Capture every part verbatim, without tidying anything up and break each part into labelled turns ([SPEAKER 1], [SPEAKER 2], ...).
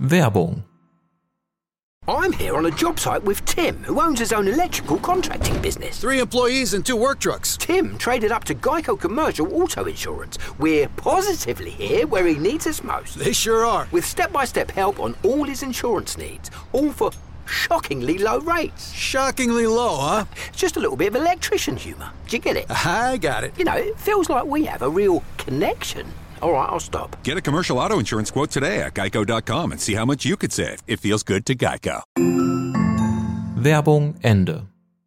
[SPEAKER 1] Werbung.
[SPEAKER 2] I'm here on a job site with Tim, who owns his own electrical contracting business.
[SPEAKER 3] Three employees and two work trucks.
[SPEAKER 2] Tim traded up to Geico Commercial Auto Insurance. We're positively here where he needs us most.
[SPEAKER 3] They sure are.
[SPEAKER 2] With step-by-step help on all his insurance needs, all for shockingly low rates.
[SPEAKER 3] Shockingly low, huh?
[SPEAKER 2] Just a little bit of electrician humour. Do you get it?
[SPEAKER 3] I got it.
[SPEAKER 2] You know, it feels like we have a real connection. All right, I'll stop.
[SPEAKER 4] Get a commercial auto insurance quote today at geico dot com and see how much you could save. It feels good to Geico.
[SPEAKER 1] Werbung Ende.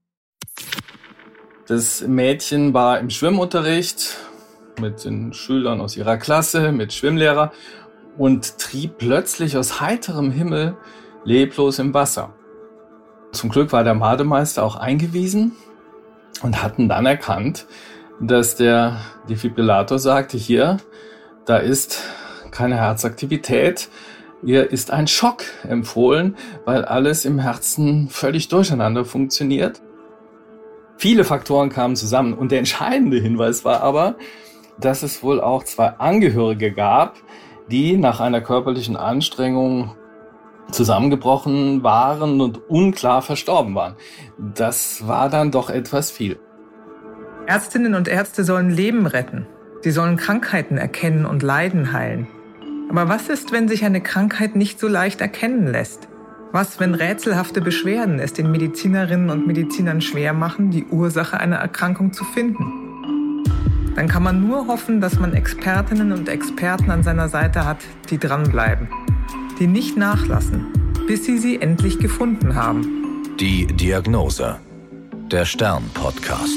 [SPEAKER 5] Das Mädchen war im Schwimmunterricht mit den Schülern aus ihrer Klasse, mit Schwimmlehrer und trieb plötzlich aus heiterem Himmel leblos im Wasser. Zum Glück war der Bademeister auch eingewiesen und hatten dann erkannt, dass der Defibrillator sagte, hier, da ist keine Herzaktivität, ihr ist ein Schock empfohlen, weil alles im Herzen völlig durcheinander funktioniert. Viele Faktoren kamen zusammen und der entscheidende Hinweis war aber, dass es wohl auch zwei Angehörige gab, die nach einer körperlichen Anstrengung zusammengebrochen waren und unklar verstorben waren. Das war dann doch etwas viel.
[SPEAKER 6] Ärztinnen und Ärzte sollen Leben retten. Sie sollen Krankheiten erkennen und Leiden heilen. Aber was ist, wenn sich eine Krankheit nicht so leicht erkennen lässt? Was, wenn rätselhafte Beschwerden es den Medizinerinnen und Medizinern schwer machen, die Ursache einer Erkrankung zu finden? Dann kann man nur hoffen, dass man Expertinnen und Experten an seiner Seite hat, die dranbleiben, die nicht nachlassen, bis sie sie endlich gefunden haben.
[SPEAKER 7] Die Diagnose. Der Stern-Podcast.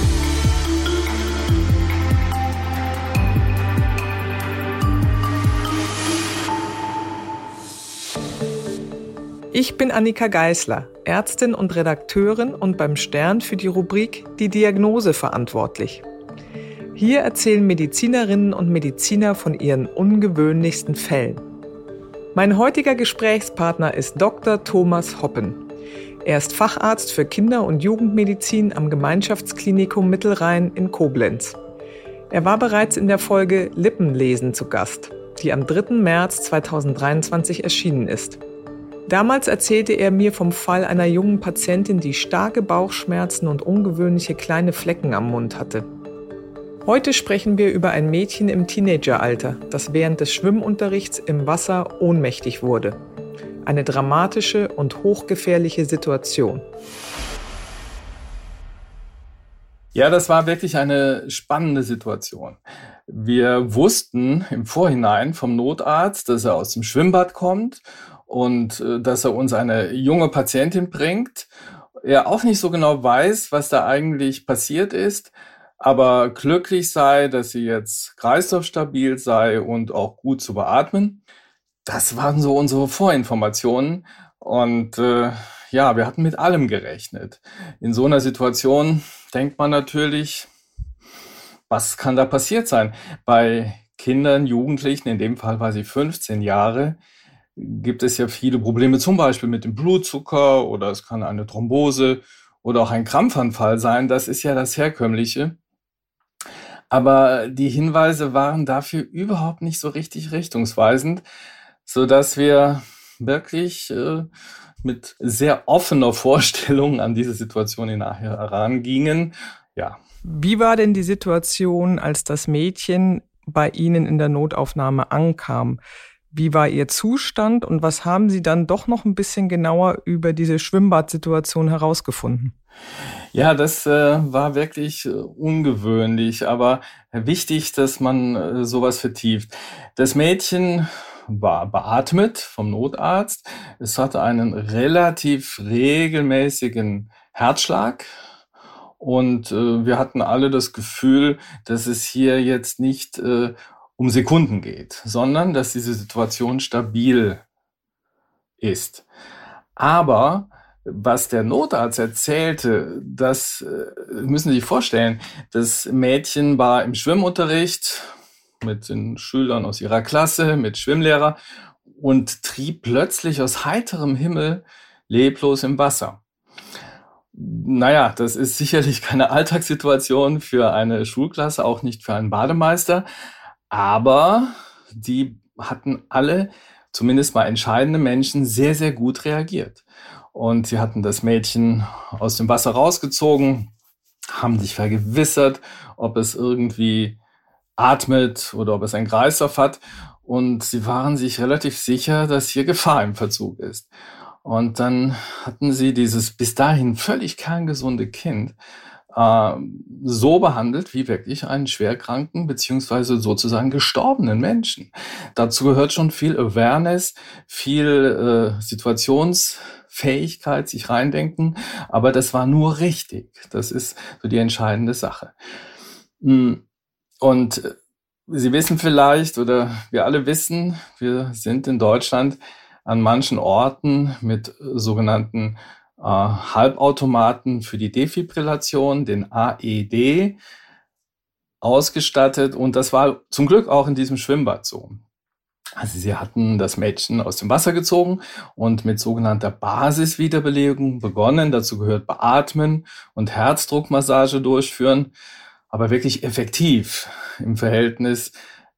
[SPEAKER 6] Ich bin Annika Geisler, Ärztin und Redakteurin und beim Stern für die Rubrik Die Diagnose verantwortlich. Hier erzählen Medizinerinnen und Mediziner von ihren ungewöhnlichsten Fällen. Mein heutiger Gesprächspartner ist Doktor Thomas Hoppen. Er ist Facharzt für Kinder- und Jugendmedizin am Gemeinschaftsklinikum Mittelrhein in Koblenz. Er war bereits in der Folge Lippenlesen zu Gast, die am dritten März zweitausenddreiundzwanzig erschienen ist. Damals erzählte er mir vom Fall einer jungen Patientin, die starke Bauchschmerzen und ungewöhnliche kleine Flecken am Mund hatte. Heute sprechen wir über ein Mädchen im Teenageralter, das während des Schwimmunterrichts im Wasser ohnmächtig wurde. Eine dramatische und hochgefährliche Situation.
[SPEAKER 5] Ja, das war wirklich eine spannende Situation. Wir wussten im Vorhinein vom Notarzt, dass er aus dem Schwimmbad kommt und äh, dass er uns eine junge Patientin bringt. Er auch nicht so genau weiß, was da eigentlich passiert ist, aber glücklich sei, dass sie jetzt kreislaufstabil sei und auch gut zu beatmen. Das waren so unsere Vorinformationen und äh, ja, wir hatten mit allem gerechnet. In so einer Situation denkt man natürlich, was kann da passiert sein? Bei Kindern, Jugendlichen, in dem Fall war sie fünfzehn Jahre, gibt es ja viele Probleme, zum Beispiel mit dem Blutzucker oder es kann eine Thrombose oder auch ein Krampfanfall sein. Das ist ja das Herkömmliche. Aber die Hinweise waren dafür überhaupt nicht so richtig richtungsweisend, sodass wir wirklich äh, mit sehr offener Vorstellung an diese Situation nachher herangingen. Ja.
[SPEAKER 6] Wie war denn die Situation, als das Mädchen bei Ihnen in der Notaufnahme ankam? Wie war Ihr Zustand und was haben Sie dann doch noch ein bisschen genauer über diese Schwimmbadsituation herausgefunden?
[SPEAKER 5] Ja, das äh, war wirklich äh, ungewöhnlich, aber wichtig, dass man äh, sowas vertieft. Das Mädchen war beatmet vom Notarzt. Es hatte einen relativ regelmäßigen Herzschlag. Und äh, wir hatten alle das Gefühl, dass es hier jetzt nicht äh, um Sekunden geht, sondern dass diese Situation stabil ist. Aber was der Notarzt erzählte, das äh, müssen Sie sich vorstellen, das Mädchen war im Schwimmunterricht mit den Schülern aus ihrer Klasse, mit Schwimmlehrer und trieb plötzlich aus heiterem Himmel leblos im Wasser. Naja, das ist sicherlich keine Alltagssituation für eine Schulklasse, auch nicht für einen Bademeister, aber die hatten alle zumindest mal entscheidende Menschen sehr, sehr gut reagiert. Und sie hatten das Mädchen aus dem Wasser rausgezogen, haben sich vergewissert, ob es irgendwie atmet oder ob es einen Kreislauf hat. Und sie waren sich relativ sicher, dass hier Gefahr im Verzug ist. Und dann hatten sie dieses bis dahin völlig kerngesunde Kind äh, so behandelt wie wirklich einen schwerkranken beziehungsweise sozusagen gestorbenen Menschen. Dazu gehört schon viel Awareness, viel äh, Situationsfähigkeit, sich reindenken. Aber das war nur richtig. Das ist so die entscheidende Sache. Und Sie wissen vielleicht, oder wir alle wissen, wir sind in Deutschland an manchen Orten mit sogenannten äh, Halbautomaten für die Defibrillation, den A E D, ausgestattet. Und das war zum Glück auch in diesem Schwimmbad so. Also sie hatten das Mädchen aus dem Wasser gezogen und mit sogenannter Basiswiederbelebung begonnen. Dazu gehört Beatmen und Herzdruckmassage durchführen. Aber wirklich effektiv im Verhältnis,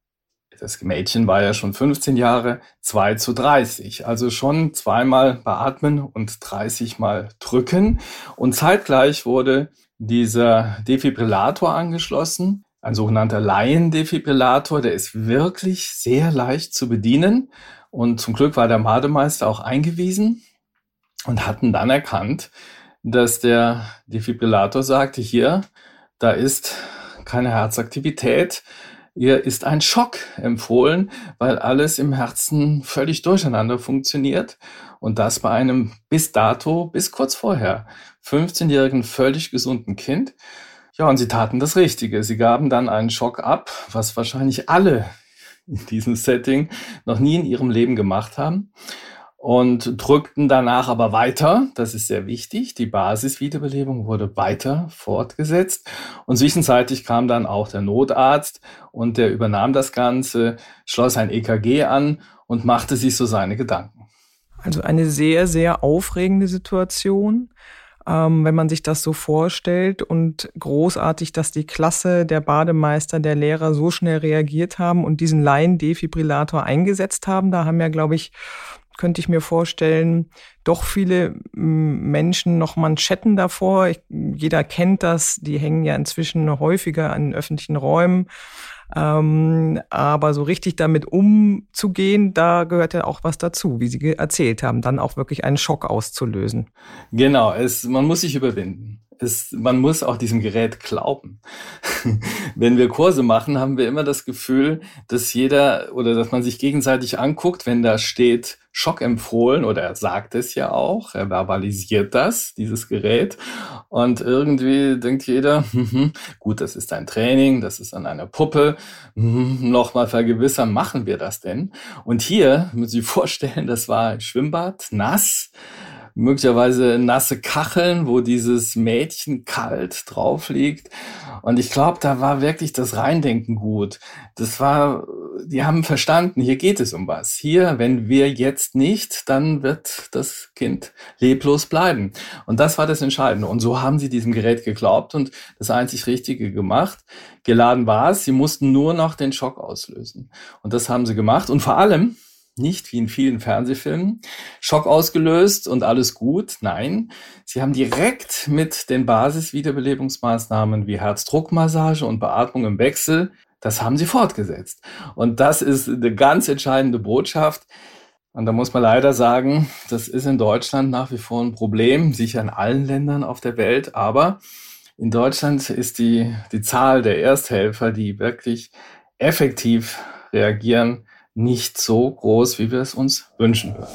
[SPEAKER 5] das Mädchen war ja schon fünfzehn Jahre, zwei zu dreißig. Also schon zweimal beatmen und dreißig Mal drücken. Und zeitgleich wurde dieser Defibrillator angeschlossen, ein sogenannter Laiendefibrillator. Der ist wirklich sehr leicht zu bedienen. Und zum Glück war der Bademeister auch eingewiesen und hatten dann erkannt, dass der Defibrillator sagte, hier, da ist keine Herzaktivität. Ihr ist ein Schock empfohlen, weil alles im Herzen völlig durcheinander funktioniert. Und das bei einem bis dato, bis kurz vorher, fünfzehnjährigen völlig gesunden Kind. Ja, und sie taten das Richtige. Sie gaben dann einen Schock ab, was wahrscheinlich alle in diesem Setting noch nie in ihrem Leben gemacht haben. Und drückten danach aber weiter, das ist sehr wichtig, die Basiswiederbelebung wurde weiter fortgesetzt und zwischenzeitlich kam dann auch der Notarzt und der übernahm das Ganze, schloss ein E K G an und machte sich so seine Gedanken.
[SPEAKER 6] Also eine sehr, sehr aufregende Situation, ähm, wenn man sich das so vorstellt und großartig, dass die Klasse, der Bademeister, der Lehrer so schnell reagiert haben und diesen Laiendefibrillator eingesetzt haben. Da haben ja, glaube ich, könnte ich mir vorstellen, doch viele Menschen noch Manschetten davor. Ich, jeder kennt das, die hängen ja inzwischen häufiger an öffentlichen Räumen. Ähm, aber so richtig damit umzugehen, da gehört ja auch was dazu, wie Sie erzählt haben, dann auch wirklich einen Schock auszulösen.
[SPEAKER 5] Genau, es, man muss sich überwinden. Es, man muss auch diesem Gerät glauben. Wenn wir Kurse machen, haben wir immer das Gefühl, dass jeder oder dass man sich gegenseitig anguckt, wenn da steht Schock empfohlen oder er sagt es ja auch, er verbalisiert das, dieses Gerät und irgendwie denkt jeder, gut, das ist ein Training, das ist an einer Puppe, nochmal vergewissern, machen wir das denn? Und hier, müssen Sie sich vorstellen, das war ein Schwimmbad, nass, möglicherweise nasse Kacheln, wo dieses Mädchen kalt drauf liegt. Und ich glaube, da war wirklich das Reindenken gut. Das war, die haben verstanden, hier geht es um was. Hier, wenn wir jetzt nicht, dann wird das Kind leblos bleiben. Und das war das Entscheidende. Und so haben sie diesem Gerät geglaubt und das einzig Richtige gemacht. Geladen war es, sie mussten nur noch den Schock auslösen. Und das haben sie gemacht. Und vor allem, nicht wie in vielen Fernsehfilmen, Schock ausgelöst und alles gut. Nein, sie haben direkt mit den Basiswiederbelebungsmaßnahmen wie Herzdruckmassage und Beatmung im Wechsel, das haben sie fortgesetzt. Und das ist eine ganz entscheidende Botschaft. Und da muss man leider sagen, das ist in Deutschland nach wie vor ein Problem, sicher in allen Ländern auf der Welt. Aber in Deutschland ist die, die Zahl der Ersthelfer, die wirklich effektiv reagieren, nicht so groß, wie wir es uns wünschen würden.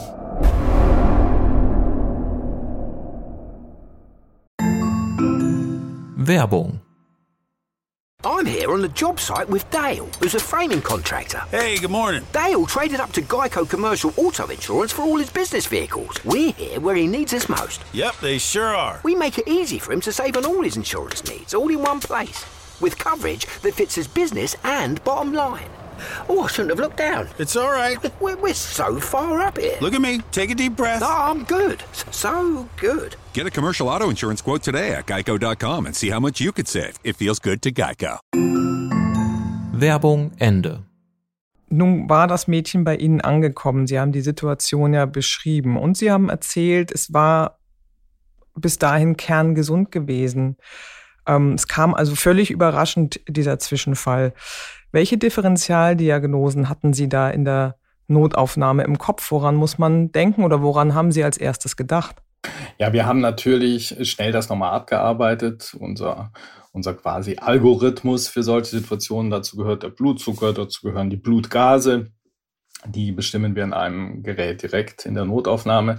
[SPEAKER 7] Werbung.
[SPEAKER 2] I'm here on the job site with Dale, who's a framing contractor.
[SPEAKER 3] Hey, good morning.
[SPEAKER 2] Dale traded up to Geico Commercial Auto Insurance for all his business vehicles. We're here where he needs us most.
[SPEAKER 3] Yep, they sure are.
[SPEAKER 2] We make it easy for him to save on all his insurance needs, all in one place, with coverage that fits his business and bottom line. Oh, I shouldn't have looked down.
[SPEAKER 3] It's all right.
[SPEAKER 2] We're, we're so far up here.
[SPEAKER 3] Look at me. Take a deep breath.
[SPEAKER 2] Oh, I'm good. So good.
[SPEAKER 4] Get a commercial auto insurance quote today at geico dot com and see how much you could save. It feels good to Geico.
[SPEAKER 7] Werbung Ende.
[SPEAKER 6] Nun war das Mädchen bei Ihnen angekommen. Sie haben die Situation ja beschrieben. Und Sie haben erzählt, es war bis dahin kerngesund gewesen. Ähm, es kam also völlig überraschend, dieser Zwischenfall. Welche Differentialdiagnosen hatten Sie da in der Notaufnahme im Kopf? Woran muss man denken oder woran haben Sie als erstes gedacht?
[SPEAKER 5] Ja, wir haben natürlich schnell das nochmal abgearbeitet. Unser, unser quasi Algorithmus für solche Situationen. Dazu gehört der Blutzucker, dazu gehören die Blutgase. Die bestimmen wir in einem Gerät direkt in der Notaufnahme.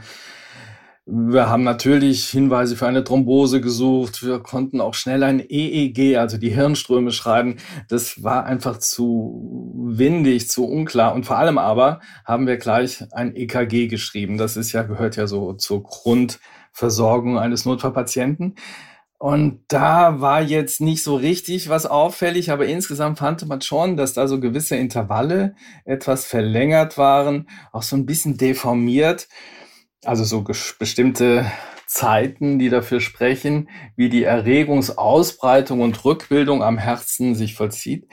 [SPEAKER 5] Wir haben natürlich Hinweise für eine Thrombose gesucht. Wir konnten auch schnell ein E E G, also die Hirnströme, schreiben. Das war einfach zu windig, zu unklar. Und vor allem aber haben wir gleich ein E K G geschrieben. Das ist ja, gehört ja so zur Grundversorgung eines Notfallpatienten. Und da war jetzt nicht so richtig was auffällig, aber insgesamt fand man schon, dass da so gewisse Intervalle etwas verlängert waren, auch so ein bisschen deformiert. Also so bestimmte Zeiten, die dafür sprechen, wie die Erregungsausbreitung und Rückbildung am Herzen sich vollzieht.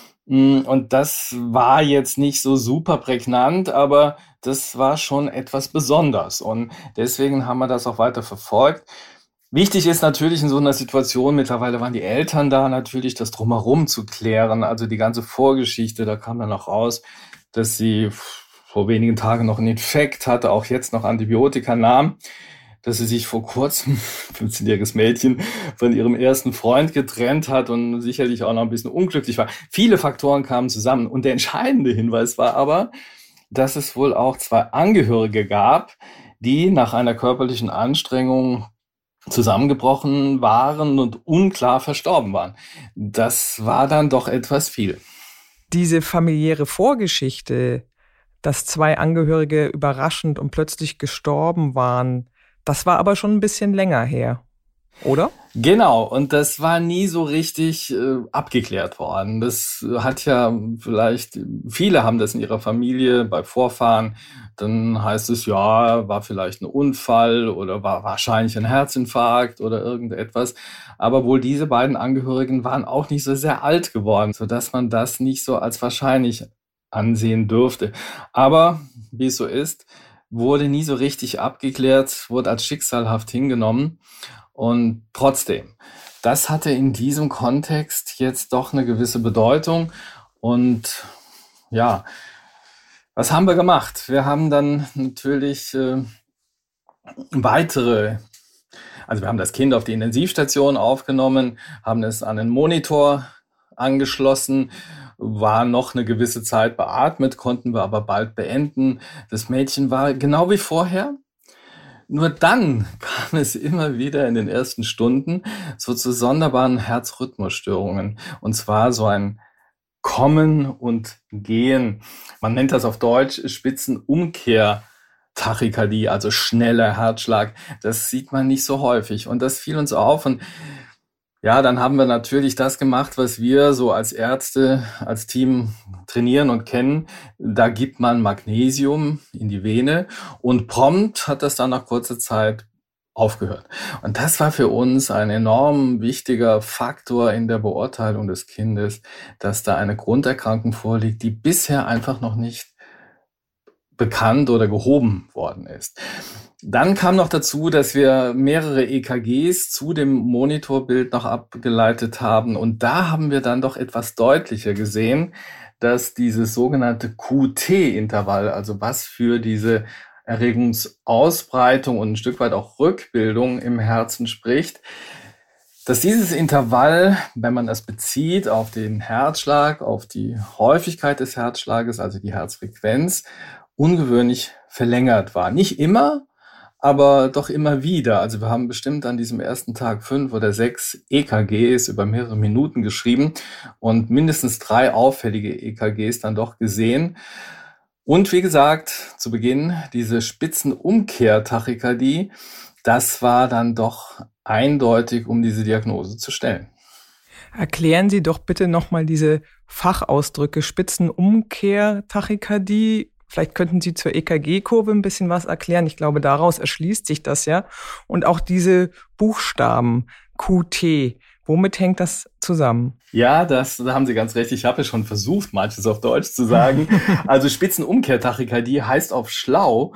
[SPEAKER 5] Und das war jetzt nicht so super prägnant, aber das war schon etwas besonders. Und deswegen haben wir das auch weiter verfolgt. Wichtig ist natürlich in so einer Situation, mittlerweile waren die Eltern da, natürlich das Drumherum zu klären. Also die ganze Vorgeschichte, da kam dann auch raus, dass sie vor wenigen Tagen noch einen Infekt hatte, auch jetzt noch Antibiotika nahm, dass sie sich vor kurzem, fünfzehnjähriges Mädchen, von ihrem ersten Freund getrennt hat und sicherlich auch noch ein bisschen unglücklich war. Viele Faktoren kamen zusammen und der entscheidende Hinweis war aber, dass es wohl auch zwei Angehörige gab, die nach einer körperlichen Anstrengung zusammengebrochen waren und unklar verstorben waren. Das war dann doch etwas viel.
[SPEAKER 6] Diese familiäre Vorgeschichte, dass zwei Angehörige überraschend und plötzlich gestorben waren, das war aber schon ein bisschen länger her, oder?
[SPEAKER 5] Genau, und das war nie so richtig äh, abgeklärt worden. Das hat ja vielleicht, viele haben das in ihrer Familie bei Vorfahren, dann heißt es, ja, war vielleicht ein Unfall oder war wahrscheinlich ein Herzinfarkt oder irgendetwas. Aber wohl diese beiden Angehörigen waren auch nicht so sehr alt geworden, sodass man das nicht so als wahrscheinlich ansehen dürfte. Aber wie es so ist, wurde nie so richtig abgeklärt, wurde als schicksalhaft hingenommen. Und trotzdem, das hatte in diesem Kontext jetzt doch eine gewisse Bedeutung. Und ja, was haben wir gemacht? Wir haben dann natürlich äh, weitere, also wir haben das Kind auf die Intensivstation aufgenommen, haben es an den Monitor angeschlossen, war noch eine gewisse Zeit beatmet, konnten wir aber bald beenden. Das Mädchen war genau wie vorher. Nur dann kam es immer wieder in den ersten Stunden so zu sonderbaren Herzrhythmusstörungen. Und zwar so ein Kommen und Gehen. Man nennt das auf Deutsch Spitzenumkehr-Tachykardie, also schneller Herzschlag. Das sieht man nicht so häufig. Und das fiel uns auf. Und ja, dann haben wir natürlich das gemacht, was wir so als Ärzte, als Team trainieren und kennen. Da gibt man Magnesium in die Vene und prompt hat das dann nach kurzer Zeit aufgehört. Und das war für uns ein enorm wichtiger Faktor in der Beurteilung des Kindes, dass da eine Grunderkrankung vorliegt, die bisher einfach noch nicht bekannt oder gehoben worden ist. Dann kam noch dazu, dass wir mehrere E K Gs zu dem Monitorbild noch abgeleitet haben. Und da haben wir dann doch etwas deutlicher gesehen, dass dieses sogenannte Q T-Intervall, also was für diese Erregungsausbreitung und ein Stück weit auch Rückbildung im Herzen spricht, dass dieses Intervall, wenn man das bezieht auf den Herzschlag, auf die Häufigkeit des Herzschlages, also die Herzfrequenz, ungewöhnlich verlängert war. Nicht immer, aber doch immer wieder. Also wir haben bestimmt an diesem ersten Tag fünf oder sechs E K Gs über mehrere Minuten geschrieben und mindestens drei auffällige E K Gs dann doch gesehen. Und wie gesagt, zu Beginn diese Spitzenumkehr-Tachykardie, das war dann doch eindeutig, um diese Diagnose zu stellen.
[SPEAKER 6] Erklären Sie doch bitte nochmal diese Fachausdrücke Spitzenumkehr-Tachykardie. Vielleicht könnten Sie zur E K G-Kurve ein bisschen was erklären. Ich glaube, daraus erschließt sich das ja. Und auch diese Buchstaben Q T. Womit hängt das zusammen?
[SPEAKER 5] Ja, das da haben Sie ganz recht. Ich habe ja schon versucht, manches auf Deutsch zu sagen. Also Spitzenumkehrtachykardie heißt auf schlau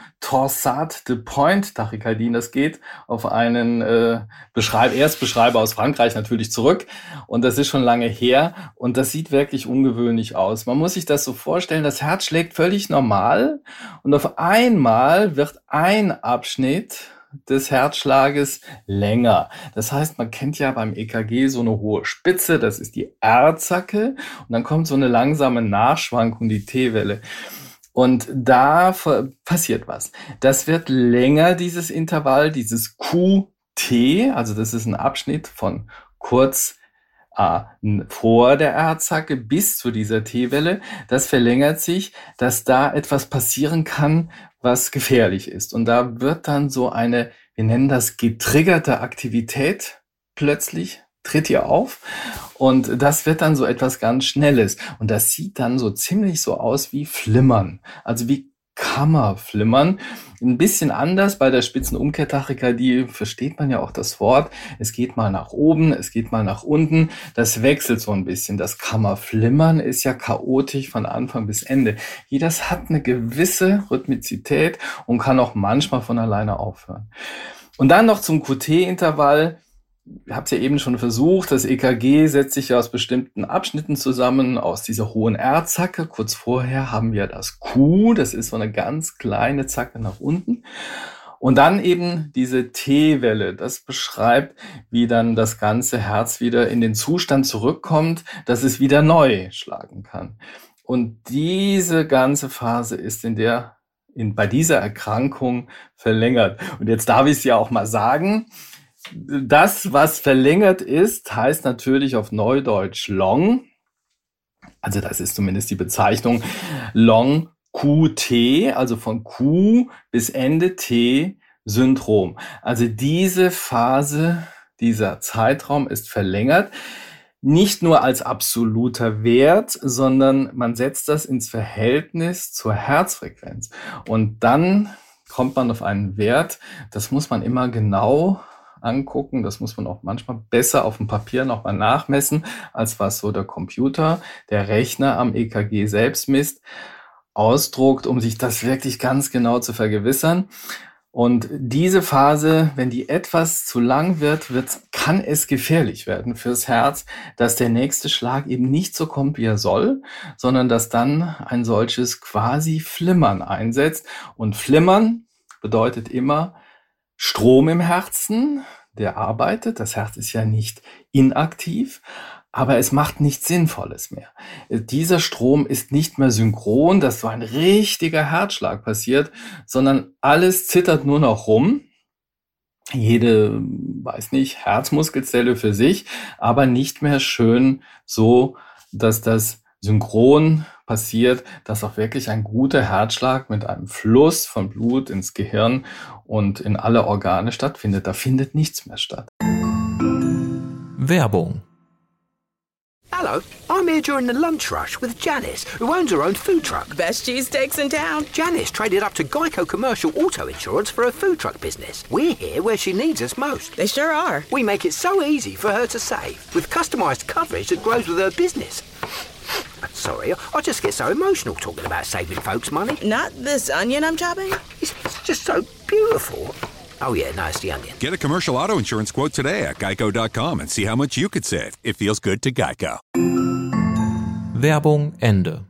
[SPEAKER 5] Torsade-de-Pointe-Tachykardie. Das geht auf einen äh, Beschreib- Erstbeschreiber aus Frankreich natürlich zurück. Und das ist schon lange her. Und das sieht wirklich ungewöhnlich aus. Man muss sich das so vorstellen, das Herz schlägt völlig normal. Und auf einmal wird ein Abschnitt des Herzschlages länger. Das heißt, man kennt ja beim E K G so eine hohe Spitze, das ist die R-Zacke, und dann kommt so eine langsame Nachschwankung, die T-Welle. Und da passiert was. Das wird länger, dieses Intervall, dieses Q T, also das ist ein Abschnitt von kurz äh, vor der R-Zacke bis zu dieser T-Welle. Das verlängert sich, dass da etwas passieren kann, was gefährlich ist. Und da wird dann so eine, wir nennen das getriggerte Aktivität, plötzlich tritt hier auf. Und das wird dann so etwas ganz Schnelles. Und das sieht dann so ziemlich so aus wie Flimmern. Also wie Kammerflimmern. Ein bisschen anders bei der Spitzenumkehrtachykardie, versteht man ja auch das Wort. Es geht mal nach oben, es geht mal nach unten. Das wechselt so ein bisschen. Das Kammerflimmern ist ja chaotisch von Anfang bis Ende. Jedes hat eine gewisse Rhythmizität und kann auch manchmal von alleine aufhören. Und dann noch zum Q T-Intervall. Ich habe es ja eben schon versucht, das E K G setzt sich ja aus bestimmten Abschnitten zusammen, aus dieser hohen R-Zacke. Kurz vorher haben wir das Q, das ist so eine ganz kleine Zacke nach unten. Und dann eben diese T-Welle, das beschreibt, wie dann das ganze Herz wieder in den Zustand zurückkommt, dass es wieder neu schlagen kann. Und diese ganze Phase ist in der, in, bei dieser Erkrankung verlängert. Und jetzt darf ich es ja auch mal sagen, das, was verlängert ist, heißt natürlich auf Neudeutsch Long. Also das ist zumindest die Bezeichnung Long Q T, also von Q bis Ende T Syndrom. Also diese Phase, dieser Zeitraum ist verlängert. Nicht nur als absoluter Wert, sondern man setzt das ins Verhältnis zur Herzfrequenz. Und dann kommt man auf einen Wert, das muss man immer genau angucken. Das muss man auch manchmal besser auf dem Papier nochmal nachmessen, als was so der Computer, der Rechner am E K G selbst misst, ausdruckt, um sich das wirklich ganz genau zu vergewissern. Und diese Phase, wenn die etwas zu lang wird, wird, kann es gefährlich werden fürs Herz, dass der nächste Schlag eben nicht so kommt, wie er soll, sondern dass dann ein solches quasi Flimmern einsetzt. Und Flimmern bedeutet immer, Strom im Herzen, der arbeitet. Das Herz ist ja nicht inaktiv, aber es macht nichts Sinnvolles mehr. Dieser Strom ist nicht mehr synchron, dass so ein richtiger Herzschlag passiert, sondern alles zittert nur noch rum. Jede, weiß nicht, Herzmuskelzelle für sich, aber nicht mehr schön so, dass das synchron passiert, dass auch wirklich ein guter Herzschlag mit einem Fluss von Blut ins Gehirn und in alle Organe stattfindet. Da findet nichts mehr statt.
[SPEAKER 7] Werbung.
[SPEAKER 2] Hello, I'm here during the lunch rush with Janice, who owns her own food truck.
[SPEAKER 1] Best cheesesteaks in town.
[SPEAKER 2] Janice traded up to Geico Commercial Auto Insurance for her food truck business. We're here where she needs us most.
[SPEAKER 1] They sure are.
[SPEAKER 2] We make it so easy for her to save, with customised coverage that grows with her business. Sorry, I just get so emotional talking about saving folks money.
[SPEAKER 1] Not this onion I'm chopping?
[SPEAKER 2] It's just so beautiful. Oh yeah, no, it's the onion.
[SPEAKER 4] Get a commercial auto insurance quote today at geico dot com and see how much you could save. It feels good to Geico.
[SPEAKER 7] Werbung Ende.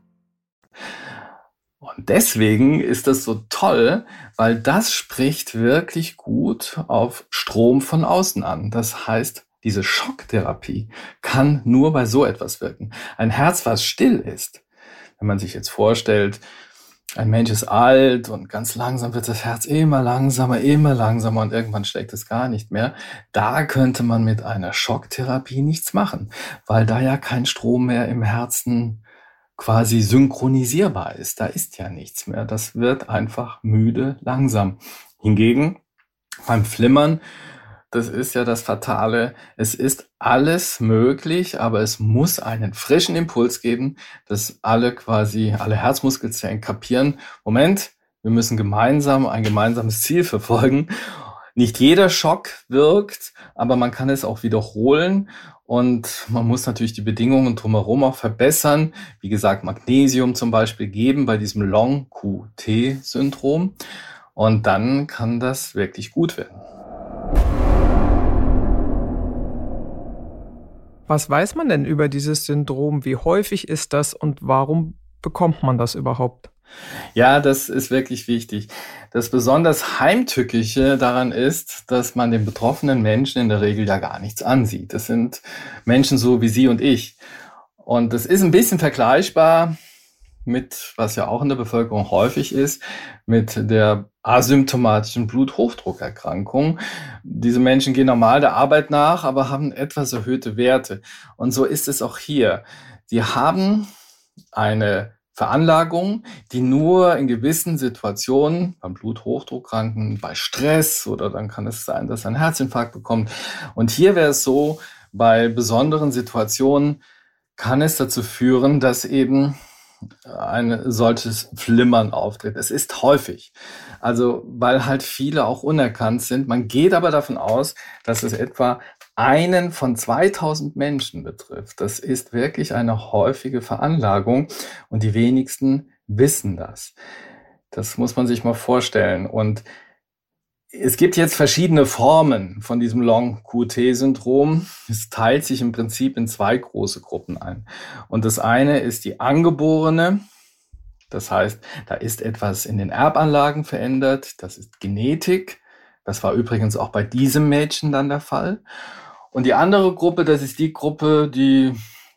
[SPEAKER 5] Und deswegen ist das so toll, weil das spricht wirklich gut auf Strom von außen an. Das heißt, diese Schocktherapie kann nur bei so etwas wirken. Ein Herz, was still ist, wenn man sich jetzt vorstellt, ein Mensch ist alt und ganz langsam wird das Herz immer langsamer, immer langsamer und irgendwann schlägt es gar nicht mehr. Da könnte man mit einer Schocktherapie nichts machen, weil da ja kein Strom mehr im Herzen quasi synchronisierbar ist. Da ist ja nichts mehr. Das wird einfach müde, langsam. Hingegen beim Flimmern, das ist ja das Fatale. Es ist alles möglich, aber es muss einen frischen Impuls geben, dass alle quasi, alle Herzmuskelzellen kapieren. Moment, wir müssen gemeinsam ein gemeinsames Ziel verfolgen. Nicht jeder Schock wirkt, aber man kann es auch wiederholen. Und man muss natürlich die Bedingungen drumherum auch verbessern. Wie gesagt, Magnesium zum Beispiel geben bei diesem Long-Q T-Syndrom. Und dann kann das wirklich gut werden.
[SPEAKER 6] Was weiß man denn über dieses Syndrom? Wie häufig ist das und warum bekommt man das überhaupt?
[SPEAKER 5] Ja, das ist wirklich wichtig. Das besonders Heimtückische daran ist, dass man den betroffenen Menschen in der Regel ja gar nichts ansieht. Das sind Menschen so wie Sie und ich. Und das ist ein bisschen vergleichbar mit, was ja auch in der Bevölkerung häufig ist, mit der asymptomatischen Bluthochdruckerkrankung. Diese Menschen gehen normal der Arbeit nach, aber haben etwas erhöhte Werte. Und so ist es auch hier. Sie haben eine Veranlagung, die nur in gewissen Situationen, beim Bluthochdruckkranken, bei Stress oder dann kann es sein, dass er einen Herzinfarkt bekommt. Und hier wäre es so, bei besonderen Situationen kann es dazu führen, dass eben ein solches Flimmern auftritt. Es ist häufig, also weil halt viele auch unerkannt sind. Man geht aber davon aus, dass es etwa einen von zweitausend Menschen betrifft. Das ist wirklich eine häufige Veranlagung und die wenigsten wissen das. Das muss man sich mal vorstellen. Und es gibt jetzt verschiedene Formen von diesem Long-Q T-Syndrom. Es teilt sich im Prinzip in zwei große Gruppen ein. Und das eine ist die angeborene. Das heißt, da ist etwas in den Erbanlagen verändert. Das ist Genetik. Das war übrigens auch bei diesem Mädchen dann der Fall. Und die andere Gruppe, das ist die Gruppe, die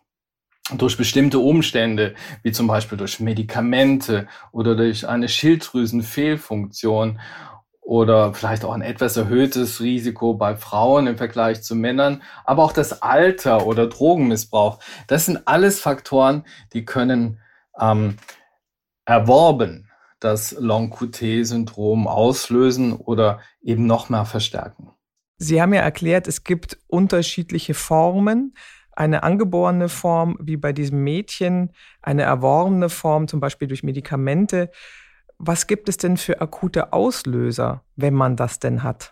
[SPEAKER 5] durch bestimmte Umstände, wie zum Beispiel durch Medikamente oder durch eine Schilddrüsenfehlfunktion oder vielleicht auch ein etwas erhöhtes Risiko bei Frauen im Vergleich zu Männern, aber auch das Alter oder Drogenmissbrauch. Das sind alles Faktoren, die können ähm, erworben das Long-Q T-Syndrom auslösen oder eben noch mehr verstärken.
[SPEAKER 6] Sie haben ja erklärt, es gibt unterschiedliche Formen. Eine angeborene Form, wie bei diesem Mädchen, eine erworbene Form, zum Beispiel durch Medikamente. Was gibt es denn für akute Auslöser, wenn man das denn hat?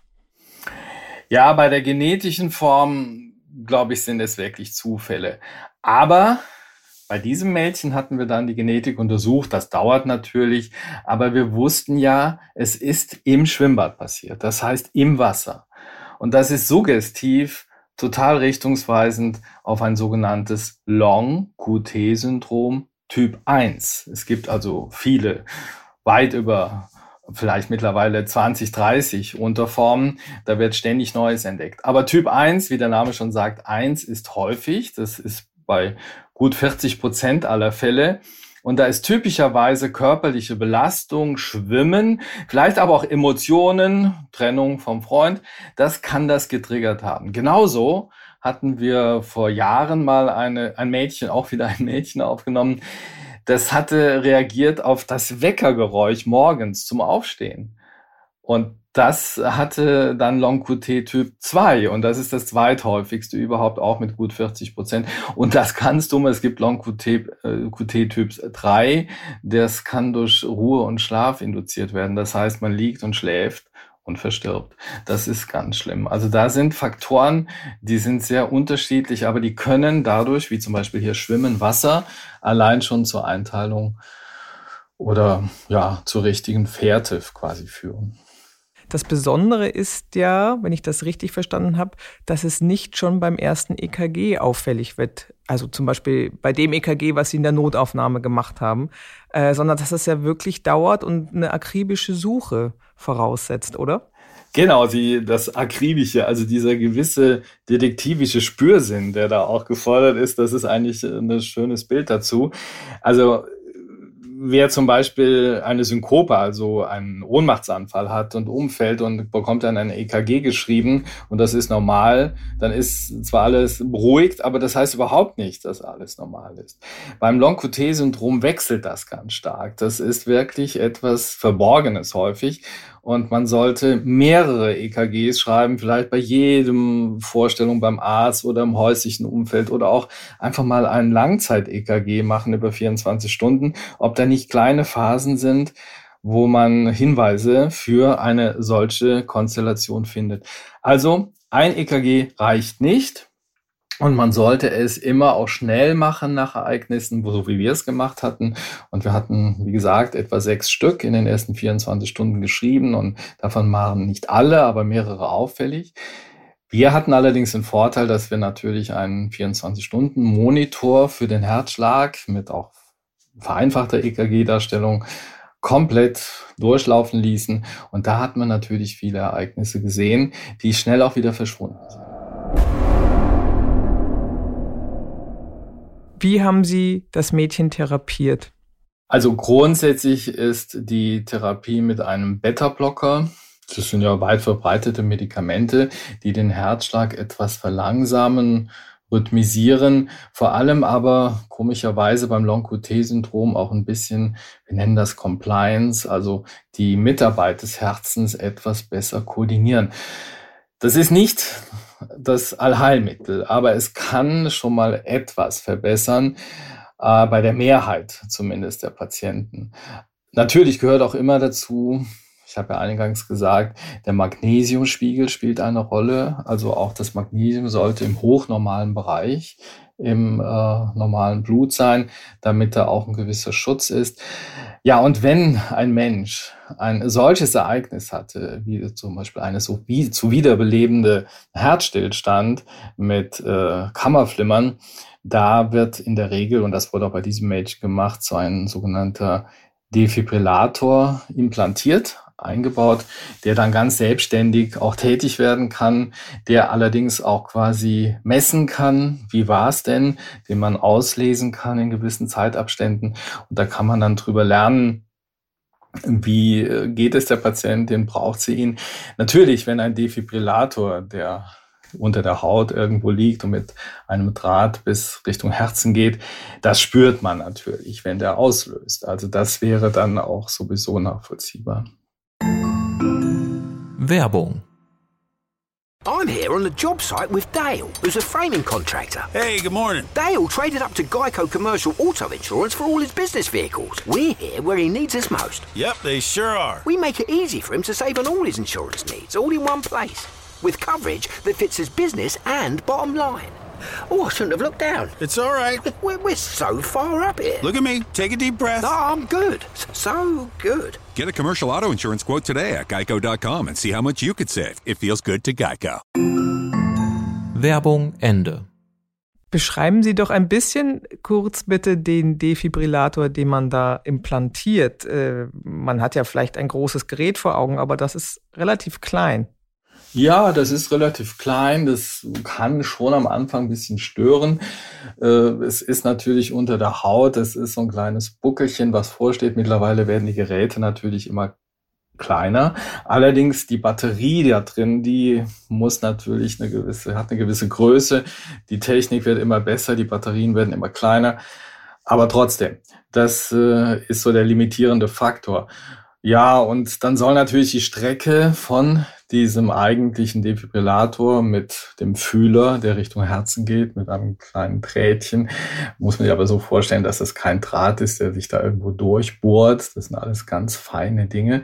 [SPEAKER 5] Ja, bei der genetischen Form, glaube ich, sind es wirklich Zufälle. Aber bei diesem Mädchen hatten wir dann die Genetik untersucht. Das dauert natürlich, aber wir wussten ja, es ist im Schwimmbad passiert. Das heißt im Wasser. Und das ist suggestiv, total richtungsweisend auf ein sogenanntes Long-Q T-Syndrom Typ eins. Es gibt also viele, weit über vielleicht mittlerweile zwanzig, dreißig Unterformen. Da wird ständig Neues entdeckt. Aber Typ eins, wie der Name schon sagt, eins ist häufig. Das ist bei gut vierzig Prozent aller Fälle. Und da ist typischerweise körperliche Belastung, Schwimmen, vielleicht aber auch Emotionen, Trennung vom Freund. Das kann das getriggert haben. Genauso hatten wir vor Jahren mal eine, ein Mädchen, auch wieder ein Mädchen aufgenommen. Das hatte reagiert auf das Weckergeräusch morgens zum Aufstehen. Und das hatte dann Long-Q T Typ zwei und das ist das zweithäufigste überhaupt, auch mit gut vierzig Prozent. Und das ganz Dumme, es gibt Long-Q T Typ drei, das kann durch Ruhe und Schlaf induziert werden. Das heißt, man liegt und schläft und verstirbt. Das ist ganz schlimm. Also da sind Faktoren, die sind sehr unterschiedlich, aber die können dadurch, wie zum Beispiel hier Schwimmen, Wasser, allein schon zur Einteilung oder ja zur richtigen Fährte quasi führen.
[SPEAKER 6] Das Besondere ist ja, wenn ich das richtig verstanden habe, dass es nicht schon beim ersten E K G auffällig wird. Also zum Beispiel bei dem E K G, was Sie in der Notaufnahme gemacht haben, äh, sondern dass es ja wirklich dauert und eine akribische Suche voraussetzt, oder?
[SPEAKER 5] Genau, die, das Akribische, also dieser gewisse detektivische Spürsinn, der da auch gefordert ist, das ist eigentlich ein schönes Bild dazu. Also wer zum Beispiel eine Synkope, also einen Ohnmachtsanfall hat und umfällt und bekommt dann ein E K G geschrieben und das ist normal, dann ist zwar alles beruhigt, aber das heißt überhaupt nicht, dass alles normal ist. Beim Long-Q T-Syndrom wechselt das ganz stark. Das ist wirklich etwas Verborgenes häufig und man sollte mehrere E K Gs schreiben, vielleicht bei jedem Vorstellung beim Arzt oder im häuslichen Umfeld oder auch einfach mal ein Langzeit-E K G machen über vierundzwanzig Stunden, ob da nicht kleine Phasen sind, wo man Hinweise für eine solche Konstellation findet. Also ein E K G reicht nicht. Und man sollte es immer auch schnell machen nach Ereignissen, so wie wir es gemacht hatten. Und wir hatten, wie gesagt, etwa sechs Stück in den ersten vierundzwanzig Stunden geschrieben. Und davon waren nicht alle, aber mehrere auffällig. Wir hatten allerdings den Vorteil, dass wir natürlich einen vierundzwanzig-Stunden-Monitor für den Herzschlag mit auch vereinfachter E K G-Darstellung komplett durchlaufen ließen. Und da hat man natürlich viele Ereignisse gesehen, die schnell auch wieder verschwunden sind.
[SPEAKER 6] Wie haben Sie das Mädchen therapiert?
[SPEAKER 5] Also grundsätzlich ist die Therapie mit einem Beta-Blocker. Das sind ja weit verbreitete Medikamente, die den Herzschlag etwas verlangsamen, rhythmisieren, vor allem aber komischerweise beim Long-Q T-Syndrom auch ein bisschen, wir nennen das Compliance, also die Mitarbeit des Herzens etwas besser koordinieren. Das ist nicht das Allheilmittel, aber es kann schon mal etwas verbessern, äh, bei der Mehrheit zumindest der Patienten. Natürlich gehört auch immer dazu, ich habe ja eingangs gesagt, der Magnesiumspiegel spielt eine Rolle. Also auch das Magnesium sollte im hochnormalen Bereich, im äh, normalen Blut sein, damit da auch ein gewisser Schutz ist. Ja, und wenn ein Mensch ein solches Ereignis hatte, wie zum Beispiel eine so wie, zu wiederbelebende Herzstillstand mit äh, Kammerflimmern, da wird in der Regel, und das wurde auch bei diesem Mädchen gemacht, so ein sogenannter Defibrillator implantiert, eingebaut, der dann ganz selbstständig auch tätig werden kann, der allerdings auch quasi messen kann, wie war es denn, den man auslesen kann in gewissen Zeitabständen. Und da kann man dann drüber lernen, wie geht es der Patientin, braucht sie ihn. Natürlich, wenn ein Defibrillator, der unter der Haut irgendwo liegt und mit einem Draht bis Richtung Herzen geht, das spürt man natürlich, wenn der auslöst. Also das wäre dann auch sowieso nachvollziehbar.
[SPEAKER 7] Werbung.
[SPEAKER 2] I'm here on the job site with Dale, who's a framing contractor.
[SPEAKER 3] Hey, good morning.
[SPEAKER 2] Dale traded up to Geico Commercial Auto Insurance for all his business vehicles. We're here where he needs us most.
[SPEAKER 3] Yep, they sure are.
[SPEAKER 2] We make it easy for him to save on all his insurance needs, all in one place, with coverage that fits his business and bottom line. Oh, I shouldn't have looked down.
[SPEAKER 3] It's all right.
[SPEAKER 2] We're, we're so far up here.
[SPEAKER 3] Look at me. Take a deep breath.
[SPEAKER 2] No, I'm good. So good.
[SPEAKER 4] Get a commercial auto insurance quote today at geico dot com and see how much you could save. It feels good to Geico.
[SPEAKER 7] Werbung Ende.
[SPEAKER 6] Beschreiben Sie doch ein bisschen kurz bitte den Defibrillator, den man da implantiert. Äh, man hat ja vielleicht ein großes Gerät vor Augen, aber das ist relativ klein.
[SPEAKER 5] Ja, das ist relativ klein, das kann schon am Anfang ein bisschen stören. Es ist natürlich unter der Haut, das ist so ein kleines Buckelchen, was vorsteht. Mittlerweile werden die Geräte natürlich immer kleiner. Allerdings die Batterie da drin, die muss natürlich eine gewisse, hat eine gewisse Größe. Die Technik wird immer besser, die Batterien werden immer kleiner. Aber trotzdem, das ist so der limitierende Faktor. Ja, und dann soll natürlich die Strecke von diesem eigentlichen Defibrillator mit dem Fühler, der Richtung Herzen geht, mit einem kleinen Drähtchen, muss man sich aber so vorstellen, dass das kein Draht ist, der sich da irgendwo durchbohrt. Das sind alles ganz feine Dinge.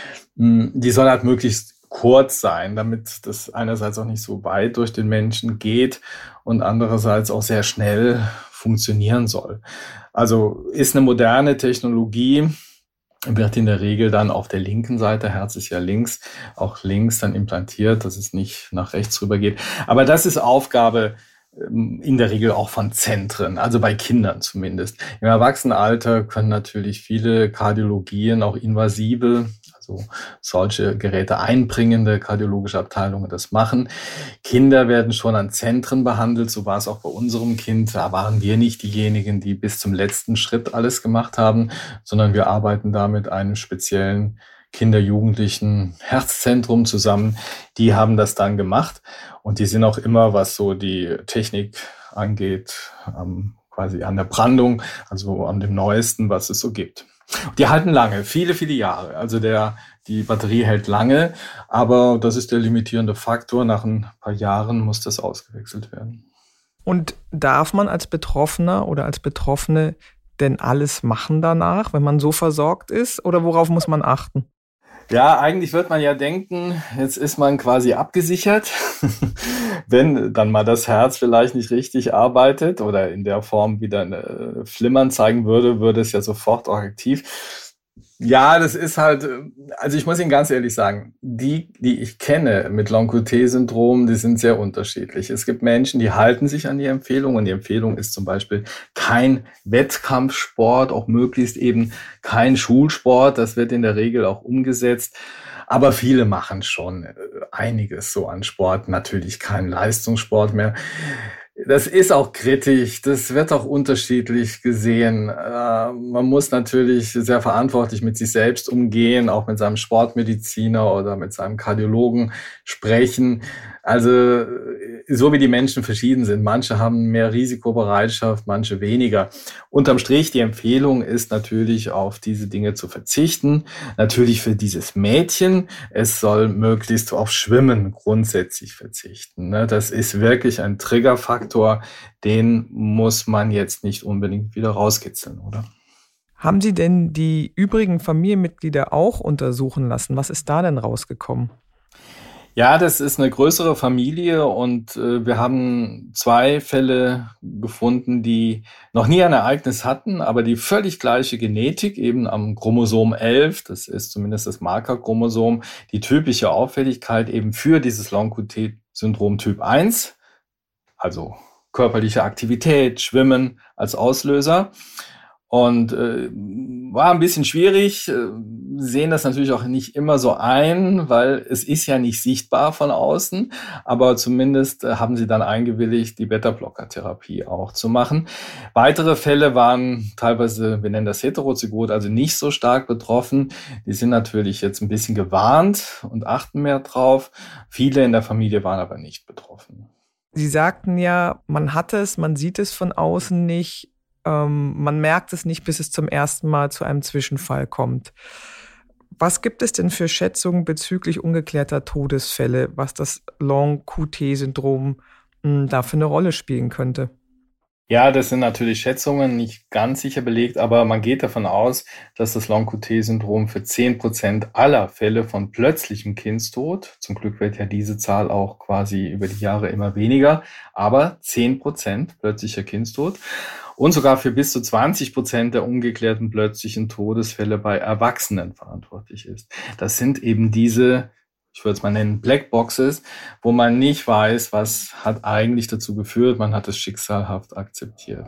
[SPEAKER 5] Die soll halt möglichst kurz sein, damit das einerseits auch nicht so weit durch den Menschen geht und andererseits auch sehr schnell funktionieren soll. Also ist eine moderne Technologie, wird in der Regel dann auf der linken Seite, Herz ist ja links, auch links dann implantiert, dass es nicht nach rechts rüber geht. Aber das ist Aufgabe in der Regel auch von Zentren, also bei Kindern zumindest. Im Erwachsenenalter können natürlich viele Kardiologien, auch invasive, also solche Geräte einbringende kardiologische Abteilungen das machen. Kinder werden schon an Zentren behandelt, so war es auch bei unserem Kind. Da waren wir nicht diejenigen, die bis zum letzten Schritt alles gemacht haben, sondern wir arbeiten da mit einem speziellen Kinder-Jugendlichen Herzzentrum zusammen. Die haben das dann gemacht und die sind auch immer, was so die Technik angeht, ähm, quasi an der Brandung, also an dem Neuesten, was es so gibt. Die halten lange, viele, viele Jahre. Also der, die Batterie hält lange, aber das ist der limitierende Faktor. Nach ein paar Jahren muss das ausgewechselt werden.
[SPEAKER 6] Und darf man als Betroffener oder als Betroffene denn alles machen danach, wenn man so versorgt ist? Oder worauf muss man achten?
[SPEAKER 5] Ja, eigentlich wird man ja denken, jetzt ist man quasi abgesichert, wenn dann mal das Herz vielleicht nicht richtig arbeitet oder in der Form wieder eine Flimmern zeigen würde, würde es ja sofort auch aktiv. Ja, das ist halt, also ich muss Ihnen ganz ehrlich sagen, die, die ich kenne mit Long-Q T-Syndrom, die sind sehr unterschiedlich. Es gibt Menschen, die halten sich an die Empfehlung und die Empfehlung ist zum Beispiel kein Wettkampfsport, auch möglichst eben kein Schulsport. Das wird in der Regel auch umgesetzt. Aber viele machen schon einiges so an Sport, natürlich kein Leistungssport mehr. Das ist auch kritisch, das wird auch unterschiedlich gesehen. Äh, man muss natürlich sehr verantwortlich mit sich selbst umgehen, auch mit seinem Sportmediziner oder mit seinem Kardiologen sprechen. Also so wie die Menschen verschieden sind. Manche haben mehr Risikobereitschaft, manche weniger. Unterm Strich, die Empfehlung ist natürlich, auf diese Dinge zu verzichten. Natürlich für dieses Mädchen, es soll möglichst auf Schwimmen grundsätzlich verzichten. Das ist wirklich ein Triggerfaktor, den muss man jetzt nicht unbedingt wieder rauskitzeln, oder?
[SPEAKER 6] Haben Sie denn die übrigen Familienmitglieder auch untersuchen lassen? Was ist da denn rausgekommen?
[SPEAKER 5] Ja, das ist eine größere Familie und äh, wir haben zwei Fälle gefunden, die noch nie ein Ereignis hatten, aber die völlig gleiche Genetik, eben am Chromosom elf, das ist zumindest das Markerchromosom, die typische Auffälligkeit eben für dieses Long-Q T-Syndrom Typ eins, also körperliche Aktivität, Schwimmen als Auslöser. Und äh, war ein bisschen schwierig, äh, sehen das natürlich auch nicht immer so ein, weil es ist ja nicht sichtbar von außen, aber zumindest äh, haben sie dann eingewilligt, die Beta-Blocker-Therapie auch zu machen. Weitere Fälle waren teilweise, wir nennen das Heterozygot, also nicht so stark betroffen. Die sind natürlich jetzt ein bisschen gewarnt und achten mehr drauf. Viele in der Familie waren aber nicht betroffen.
[SPEAKER 6] Sie sagten ja, man hat es, man sieht es von außen nicht. Man merkt es nicht, bis es zum ersten Mal zu einem Zwischenfall kommt. Was gibt es denn für Schätzungen bezüglich ungeklärter Todesfälle, was das Long-Q T-Syndrom da für eine Rolle spielen könnte?
[SPEAKER 5] Ja, das sind natürlich Schätzungen, nicht ganz sicher belegt, aber man geht davon aus, dass das Long-Q T-Syndrom für zehn Prozent aller Fälle von plötzlichem Kindstod, zum Glück wird ja diese Zahl auch quasi über die Jahre immer weniger, aber zehn Prozent plötzlicher Kindstod, und sogar für bis zu zwanzig Prozent der ungeklärten plötzlichen Todesfälle bei Erwachsenen verantwortlich ist. Das sind eben diese, ich würde es mal nennen, Blackboxes, wo man nicht weiß, was hat eigentlich dazu geführt, man hat es schicksalhaft akzeptiert.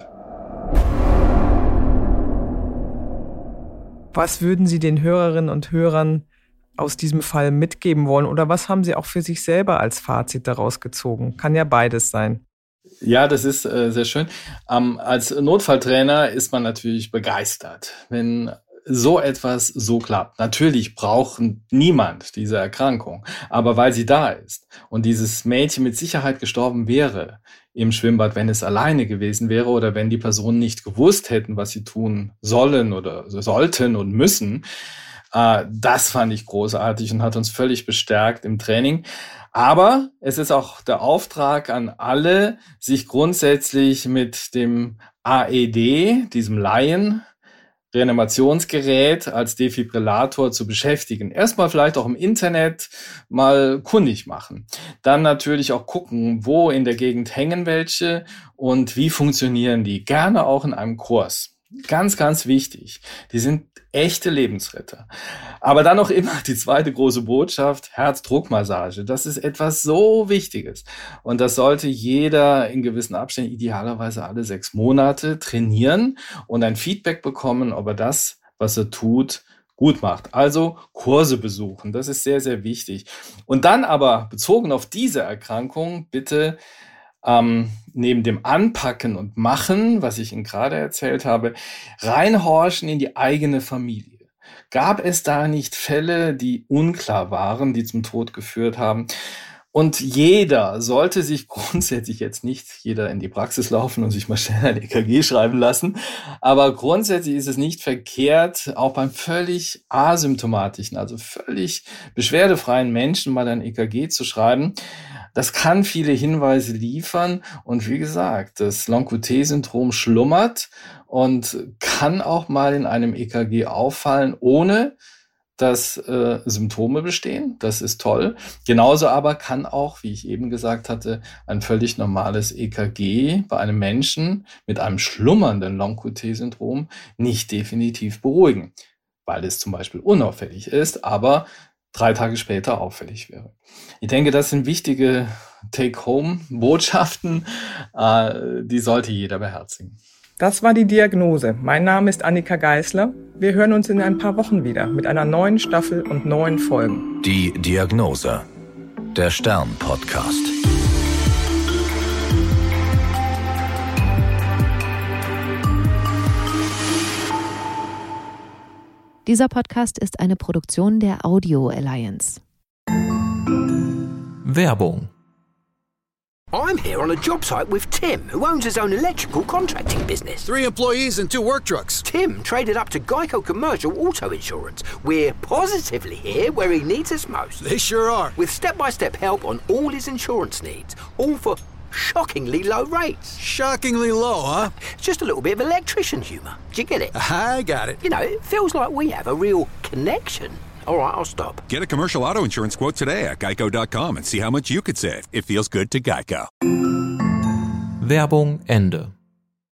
[SPEAKER 6] Was würden Sie den Hörerinnen und Hörern aus diesem Fall mitgeben wollen oder was haben Sie auch für sich selber als Fazit daraus gezogen? Kann ja beides sein.
[SPEAKER 5] Ja, das ist äh, sehr schön. Ähm, als Notfalltrainer ist man natürlich begeistert, wenn so etwas so klappt. Natürlich braucht niemand diese Erkrankung, aber weil sie da ist und dieses Mädchen mit Sicherheit gestorben wäre im Schwimmbad, wenn es alleine gewesen wäre oder wenn die Personen nicht gewusst hätten, was sie tun sollen oder sollten und müssen, äh, das fand ich großartig und hat uns völlig bestärkt im Training. Aber es ist auch der Auftrag an alle, sich grundsätzlich mit dem A E D, diesem Laien, Reanimationsgerät als Defibrillator zu beschäftigen. Erstmal vielleicht auch im Internet mal kundig machen. Dann natürlich auch gucken, wo in der Gegend hängen welche und wie funktionieren die. Gerne auch in einem Kurs. Ganz, ganz wichtig. Die sind echte Lebensretter. Aber dann noch immer die zweite große Botschaft, Herzdruckmassage. Das ist etwas so Wichtiges. Und das sollte jeder in gewissen Abständen, idealerweise alle sechs Monate, trainieren und ein Feedback bekommen, ob er das, was er tut, gut macht. Also Kurse besuchen. Das ist sehr, sehr wichtig. Und dann aber bezogen auf diese Erkrankung bitte Ähm, neben dem Anpacken und Machen, was ich Ihnen gerade erzählt habe, reinhorchen in die eigene Familie. Gab es da nicht Fälle, die unklar waren, die zum Tod geführt haben? Und jeder sollte sich grundsätzlich jetzt nicht jeder in die Praxis laufen und sich mal schnell ein E K G schreiben lassen, aber grundsätzlich ist es nicht verkehrt, auch beim völlig asymptomatischen, also völlig beschwerdefreien Menschen mal ein E K G zu schreiben. Das kann viele Hinweise liefern und wie gesagt, das Long-Q T-Syndrom schlummert und kann auch mal in einem E K G auffallen, ohne dass äh, Symptome bestehen. Das ist toll. Genauso aber kann auch, wie ich eben gesagt hatte, ein völlig normales E K G bei einem Menschen mit einem schlummernden Long-Q T-Syndrom nicht definitiv beruhigen, weil es zum Beispiel unauffällig ist, aber drei Tage später auffällig wäre. Ich denke, das sind wichtige Take-Home-Botschaften, äh, die sollte jeder beherzigen.
[SPEAKER 6] Das war die Diagnose. Mein Name ist Annika Geisler. Wir hören uns in ein paar Wochen wieder mit einer neuen Staffel und neuen Folgen.
[SPEAKER 7] Die Diagnose. Der Stern-Podcast.
[SPEAKER 8] Dieser Podcast ist eine Produktion der Audio Alliance.
[SPEAKER 7] Werbung.
[SPEAKER 2] I'm here on a job site with Tim, who owns his own electrical contracting business.
[SPEAKER 3] Three employees and two work trucks.
[SPEAKER 2] Tim traded up to Geico Commercial Auto Insurance. We're positively here where he needs us most.
[SPEAKER 3] They sure are.
[SPEAKER 2] With step-by-step help on all his insurance needs, all for shockingly low rates.
[SPEAKER 3] Shockingly low, huh?
[SPEAKER 2] Just a little bit of electrician humour. Do you get it?
[SPEAKER 3] I got it.
[SPEAKER 2] You know, it feels like we have a real connection. All right, I'll stop.
[SPEAKER 4] Get a commercial auto insurance quote today at geico dot com and see how much you could save. It feels good to Geico.
[SPEAKER 7] Werbung Ende.